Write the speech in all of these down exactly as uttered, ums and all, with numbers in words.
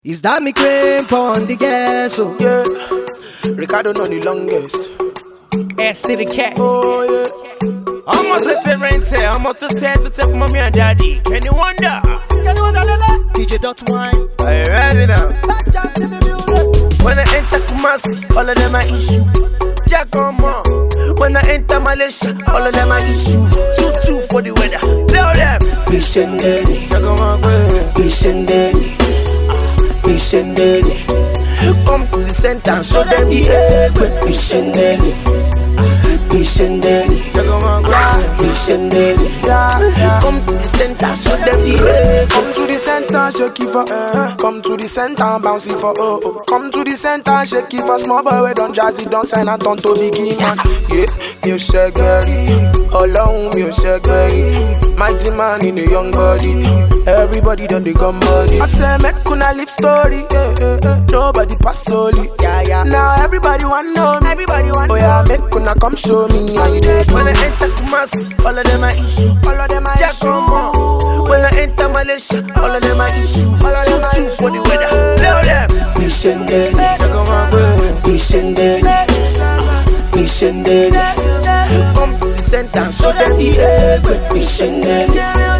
Is that me cream on the gas? Oh yeah, Ricardo know the longest. S to the cat. Oh yeah. I'm on the serenity. I'm on the set to take mommy and daddy. Can you wonder? Can you wonder, Lele? D J dot wine. Are you ready now? When I enter Kumasi, all of them are issue. Jack on more. When I enter Malaysia, all of them are issue. Two two for the weather. Tell them. Bishendeni, Jack on my way. Bishendeni, Bishendeni. Come to the center and show them the egg. Bishendeni, Bishendeni, Jack on my way. Bishendeni. Come to the center, show them the egg. Come to the center, shake it for uh, come to the center, bounce it for oh, oh. Come to the center, shake it for small boy, we don't jazz it, don't sign and don't to biggie man. Yeah, you shake berry, alone you shake berry. Mighty man in a young body, everybody done the gun body. I say make kuna live story, yeah, yeah, yeah. Nobody pass solely. Yeah, yeah. Now everybody want know me, everybody want. Oh yeah, make kuna come show me how you did. When I enter Kumasi, all of them are issue. All of them are Jack issue. on When I enter Malaysia, all of them are issue. All of them are Two two for the weather. Tell them. Bishendeni, Jack on my way. Bishendeni, Bishendeni, Come to the center and show them the egg. Bishendeni,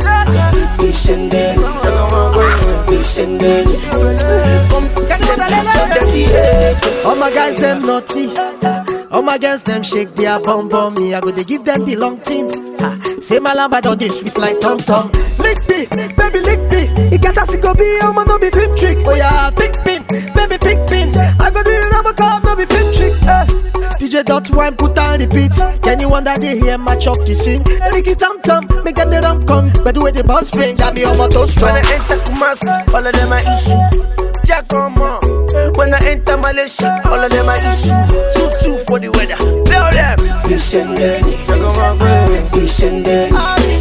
Bishendeni, Jack on my way. Bishendeni. Come to the center and show them the egg. All my guys them naughty, all my girls them shake their bum bum. Me I go they give them the long thing. Ha, say my lamba don't they sweet like tom tom. Lick me, baby lick me. It get a go be a man no be film trick. Oh yeah, big pin, baby big pin. I go do it I'm a call no be film trick. Eh. D J dot wine put on repeat. Can you wonder they hear match up to sing? Lick it tom tom, make them the ram come. But the way the boss swing, got me on my toes strong. When I enter Kumasi, all of them are issue. Jack on more. When I enter Malaysia, all of them are issue. Two two for the weather. Tell them. Bishendeni, Jack on my way. Bishendeni,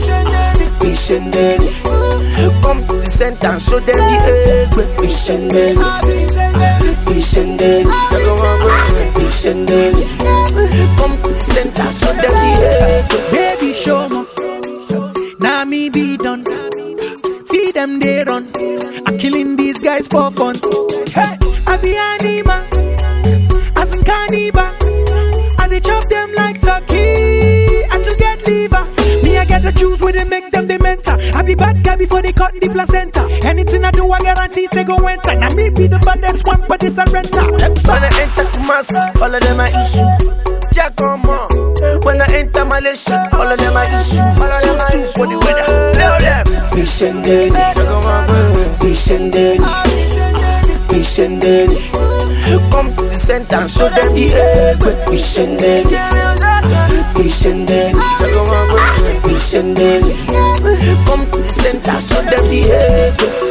Bishendeni, Come to the center and show them the egg. Bishendeni, Bishendeni, Jack on my way. Bishendeni. Come to the center, show them the egg. Baby, show me. Now me be done. See them they run. I'm killing these guys for fun. Hey, I be anima. As in carnival. And they chop them like turkey. And to get liver. Me, I get the juice where they make them the mentor. I be bad guy before they cut the placenta. Anything I do, I guarantee say go enter. Now me be the baddest one, but they surrender. When I enter Kumasi, all of them are issue. Jack on more. When I enter Malaysia, all of them are issue. Two two for the weather. Tell them. Bishendeni, Jack on my way. Bishendeni, Bishendeni, Come to the center and show them the egg. Bishendeni, Bishendeni, Jack on my way. Bishendeni. Come to the center, show them the egg.